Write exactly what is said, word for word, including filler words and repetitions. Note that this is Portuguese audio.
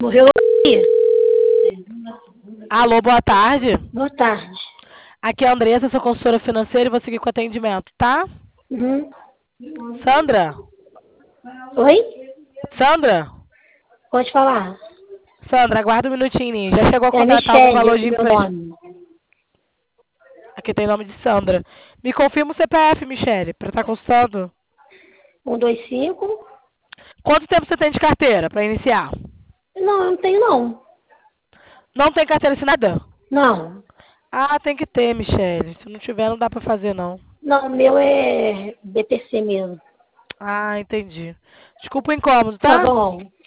Morreu. Alô, boa tarde. Boa tarde. Aqui é a Andressa, sou consultora financeira e vou seguir com o atendimento, tá? Uhum. Sandra? Oi? Sandra? Pode falar. Sandra, aguarda um minutinho, Ninho. Já chegou a É a contratar algum Michelle, valor esse de é meu empréstimo? nome. Aqui tem nome de Sandra. Me confirma o C P F, Michele, pra estar consultando. Um, dois, cinco. Quanto tempo você tem de carteira pra iniciar? Não, eu não tenho não. Não tem carteira assinada? Não. Ah, tem que ter, Michele. Se não tiver, não dá pra fazer, não. Não, o meu é B T C mesmo. Ah, entendi. Desculpa o incômodo, Tá tá? bom.